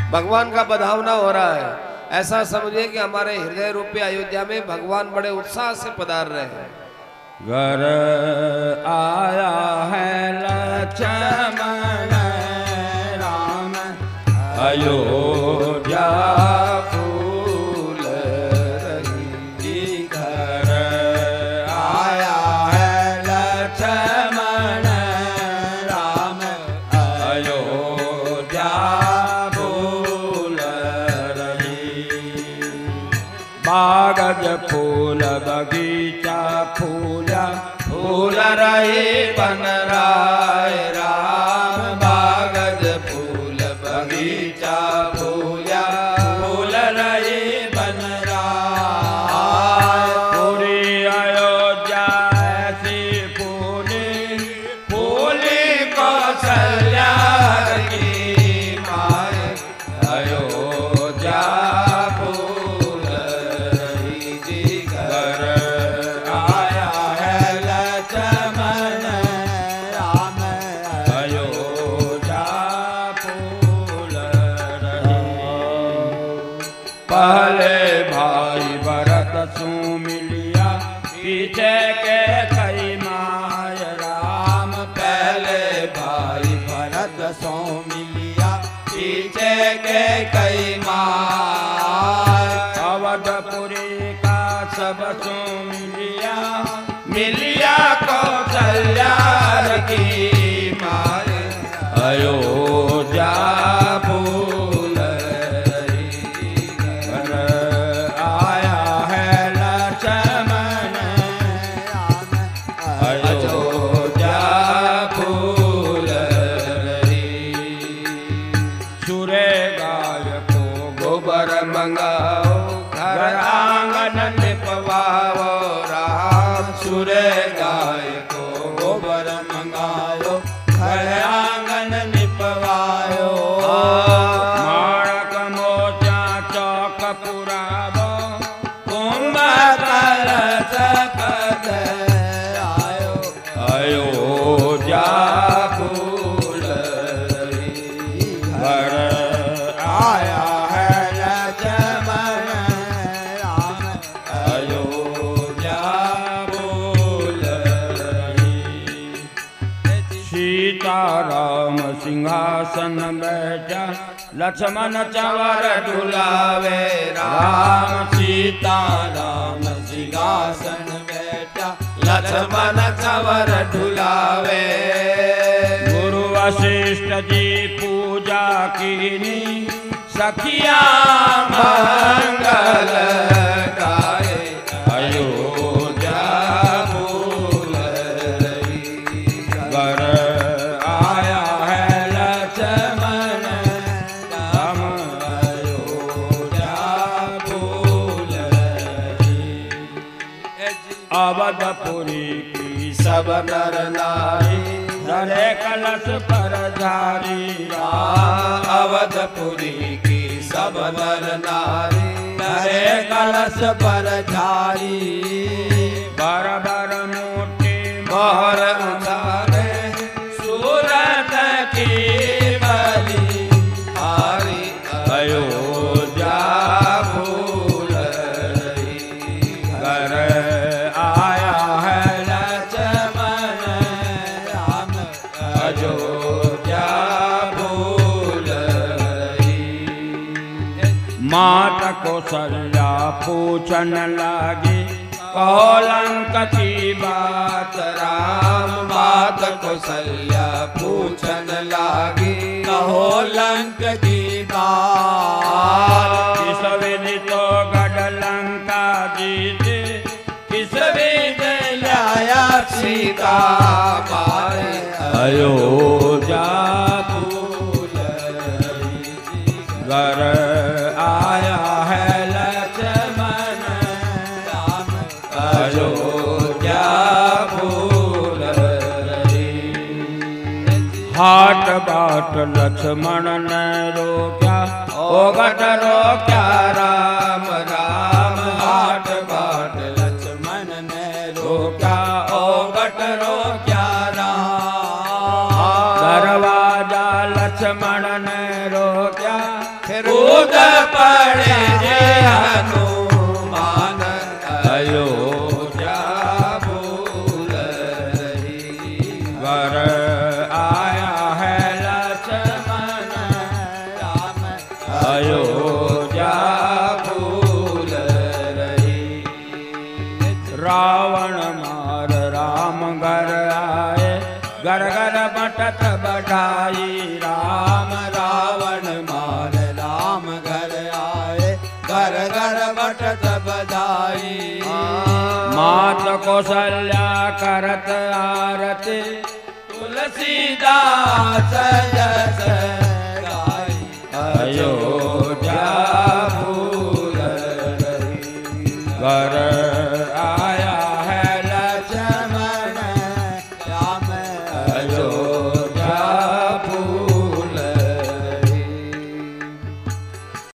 भगवान का बधावना हो रहा है। ऐसा समझिए कि हमारे हृदय रूपी अयोध्या में भगवान बड़े उत्साह से पधार रहे हैं। घर आया है लक्ष्मण राम अयोध्या फूल रही। घर आया है लक्ष्मण राम अयोध्या फूल रही। बागज फूल बगीचा फूला फूल रहे बन राय राम। बागज फूल बगीचा फूला फूल रहे बन राय। पूरी अयोध्या ऐसी फूली फूली कौशल्या की माय। अयोध्या फूल रही जी। घर आया है लक्ष्मण राम अयोध्या फूल रही। पहले भाई भरत सु मिलिया पीछे के कई माय राम। पहले भाई भरत सो मिलिया पीछे के कई माय। अवधपुरी का सब सो मिलिया मिलिया कौशल्या की माय। अयोध्या फूल रही। घर आया है लक्ष्मण राम अयोध्या फूल रही। सुरे गाय को गोबर मंगाओ घर आंगन निपवाओ राम। सुरे गाय को गोबर मंगाओ घर आंगन निपवाओ। माणक मोचा चौक पुरावो कुंभ कलश पद आयो। अयोध्या फूल रही। घर आया है लक्ष्मण राम अयोध्या फूल रही। सीताराम सिंहासन बैठा लक्ष्मण चंवर डुलावे राम। सीताराम सिंहासन बैठा लक्ष्मण चंवर डुलावे। गुरु वशिष्ठ जी पूजा कीनी सखिया मंगल गाए। अयोध्या फूल रही। घर आया है लक्ष्मण राम अयोध्या फूल रही। अवधपुरी की सब नर नारी धरे कलश पर धारी राम। अवधपुरी की सब नर नारी धरे कलश पर धारी। बर बर मोटी मोहर उतारे सूरत की बलि हारी। अयोध्या फूल रही। घर आया है लक्ष्मण राम अयोध्या फूल रही। माता कौशल्या पूछन लागी कौलंक की बात राम। मात कौशल्या पूछन लागी कौलंक की बात। किस विधि तो गढ़ लंका जीते किस विधि लाया सीता मारे। अयोध्या फूल रही। घर आया है लक्ष्मण राम अयोध्या फूल रही। हाट बाट लक्ष्मण ने रोक्या ओगट रोक्या राम राम। हाट बाट लक्ष्मण ने रोक्या ओगट रोक्या राम। दरवाजा लक्ष्मण ने रोक्या फिर कूद पड़े हनुमान अयोध्या भूल रही। वर आया है लक्ष्मण राम अयोध्या भूल रही। रावण मार राम घर आए, घर घर बटत बढ़ाई राम। रावण मार राम घर आए, घर घर बटत बधाई। मात कौशल्या करत आरती, तुलसीदास जस गाई। अयोध्या